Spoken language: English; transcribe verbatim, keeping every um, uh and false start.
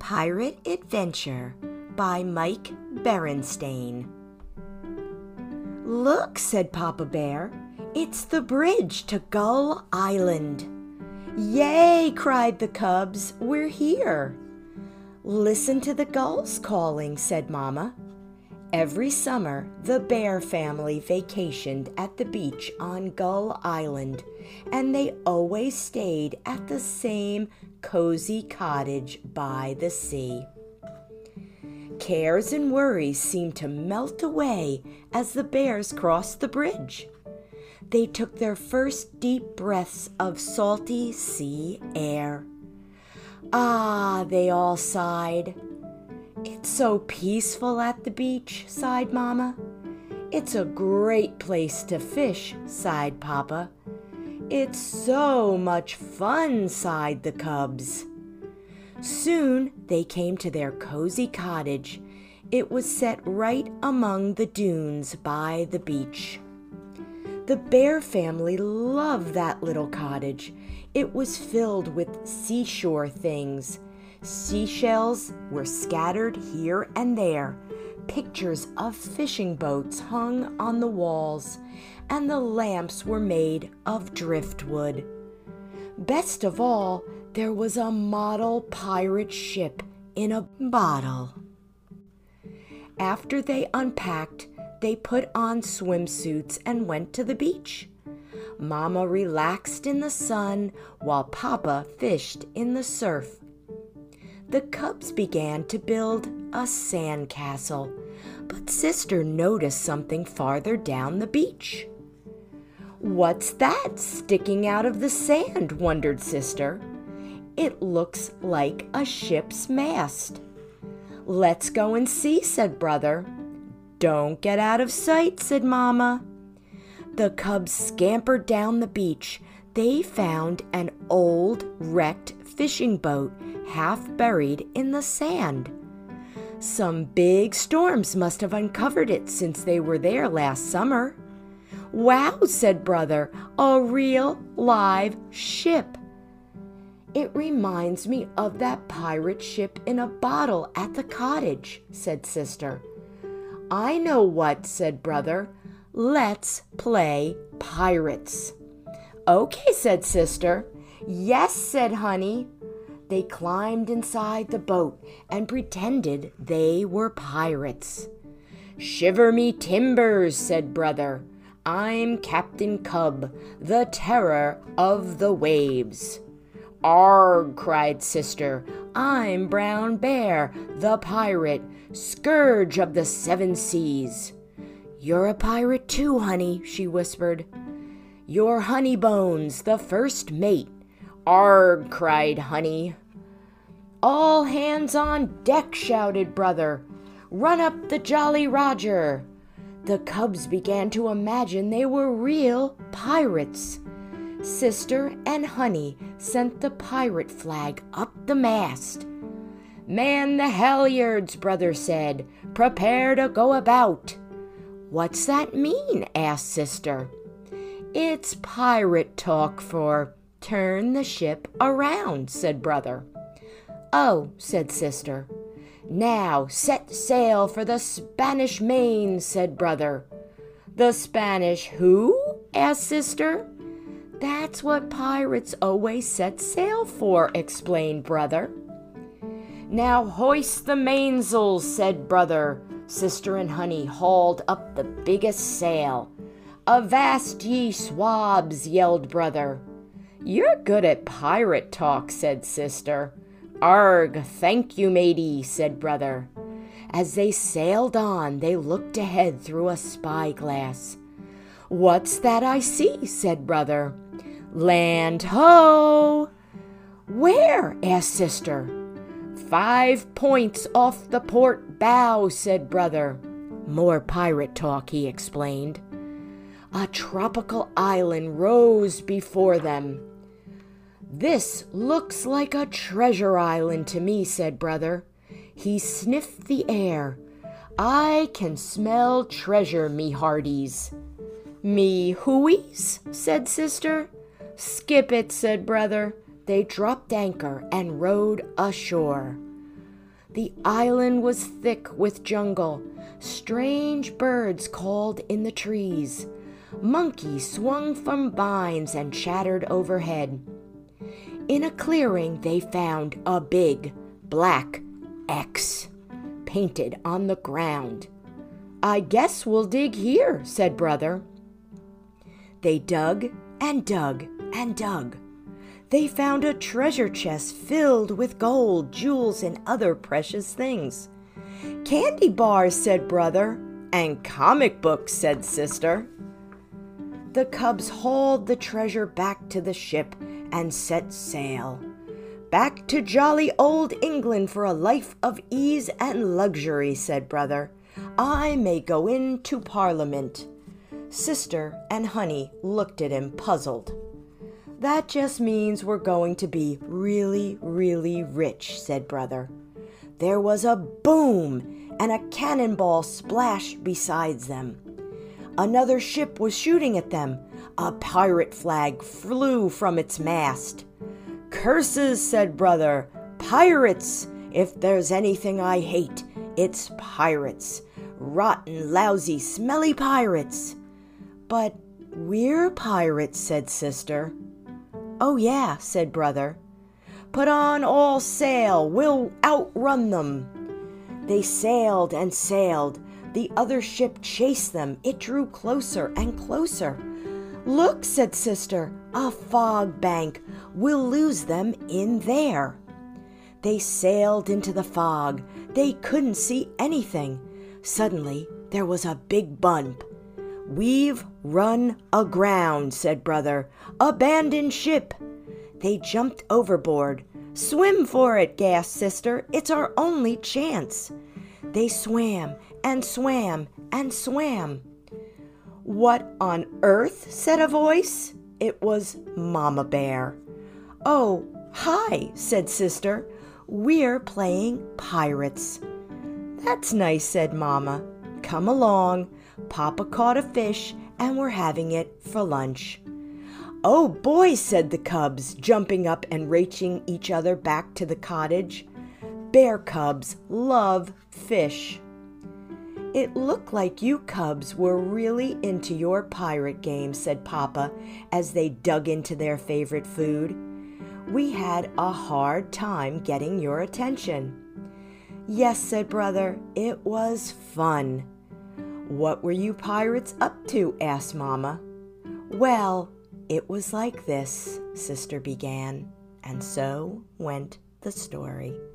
Pirate Adventure by Mike Berenstain. "Look," said Papa Bear, "it's the bridge to Gull Island." "Yay!" cried the cubs, "we're here." "Listen to the gulls calling," said Mama. Every summer, the Bear family vacationed at the beach on Gull Island, and they always stayed at the same cozy cottage by the sea. Cares and worries seemed to melt away as the bears crossed the bridge. They took their first deep breaths of salty sea air. "Ah," they all sighed. "It's so peaceful at the beach," sighed Mama. "It's a great place to fish," sighed Papa. "It's so much fun," sighed the cubs. Soon they came to their cozy cottage. It was set right among the dunes by the beach. The Bear family loved that little cottage. It was filled with seashore things. Seashells were scattered here and there. Pictures of fishing boats hung on the walls, and the lamps were made of driftwood. Best of all, there was a model pirate ship in a bottle. After they unpacked, they put on swimsuits and went to the beach. Mama relaxed in the sun while Papa fished in the surf. The cubs began to build a sand castle, but Sister noticed something farther down the beach. "What's that sticking out of the sand?" wondered Sister. "It looks like a ship's mast." "Let's go and see," said Brother. "Don't get out of sight," said Mama. The cubs scampered down the beach. They found an old, wrecked fishing boat, half buried in the sand. Some big storms must have uncovered it since they were there last summer. "Wow," said Brother, "a real live ship." "It reminds me of that pirate ship in a bottle at the cottage," said Sister. "I know what," said Brother. "Let's play pirates." "Okay," said Sister. "Yes," said Honey. They climbed inside the boat and pretended they were pirates. "Shiver me timbers," said Brother. "I'm Captain Cub, the terror of the waves." "Arg," cried Sister. "I'm Brown Bear, the pirate, scourge of the seven seas." "You're a pirate too, Honey," she whispered. "You're Honeybones, the first mate." "Arg," cried Honey. "All hands on deck," shouted Brother. "Run up the Jolly Roger." The cubs began to imagine they were real pirates. Sister and Honey sent the pirate flag up the mast. "Man the halyards," Brother said. "Prepare to go about." "What's that mean?" asked Sister. "It's pirate talk for turn the ship around," said Brother. "Oh," said Sister. "Now set sail for the Spanish Main," said Brother. "The Spanish who?" asked Sister. "That's what pirates always set sail for," explained Brother. "Now hoist the mainsails," said Brother. Sister and Honey hauled up the biggest sail. "Avast ye swabs," yelled Brother. "You're good at pirate talk," said Sister. "Arg, thank you, matey," said Brother. As they sailed on, they looked ahead through a spyglass. "What's that I see?" said Brother. "Land ho!" "Where?" asked Sister. "Five points off the port bow," said Brother. More pirate talk, he explained. A tropical island rose before them. "This looks like a treasure island to me," said Brother. He sniffed the air. "I can smell treasure, me hearties." "Me hooies?" said Sister. "Skip it," said Brother. They dropped anchor and rowed ashore. The island was thick with jungle. Strange birds called in the trees. Monkeys swung from vines and chattered overhead. In a clearing they found a big black X painted on the ground. "I guess we'll dig here," said Brother. They dug and dug and dug. They found a treasure chest filled with gold, jewels, and other precious things. "Candy bars," said Brother. "And comic books," said Sister. The cubs hauled the treasure back to the ship and set sail. "Back to jolly old England for a life of ease and luxury," said Brother. "I may go into Parliament." Sister and Honey looked at him puzzled. "That just means we're going to be really, really rich," said Brother. There was a boom, and a cannonball splashed beside them. Another ship was shooting at them. A pirate flag flew from its mast. "Curses," said Brother. "Pirates! If there's anything I hate, it's pirates. Rotten, lousy, smelly pirates." "But we're pirates," said Sister. "Oh yeah," said Brother. "Put on all sail, we'll outrun them." They sailed and sailed. The other ship chased them. It drew closer and closer. "Look," said Sister, "a fog bank. We'll lose them in there." They sailed into the fog. They couldn't see anything. Suddenly, there was a big bump. "We've run aground," said Brother. "Abandoned ship." They jumped overboard. "Swim for it," gasped Sister. "It's our only chance." They swam and swam and swam. "What on earth?" said a voice. It was Mama Bear. "Oh, hi," said Sister. "We're playing pirates." "That's nice," said Mama. "Come along. Papa caught a fish and we're having it for lunch." "Oh, boy," said the cubs, jumping up and racing each other back to the cottage. Bear cubs love fish. "It looked like you cubs were really into your pirate game," said Papa as they dug into their favorite food. "We had a hard time getting your attention." "Yes," said Brother, "it was fun." "What were you pirates up to?" asked Mama. "Well, it was like this," Sister began, and so went the story.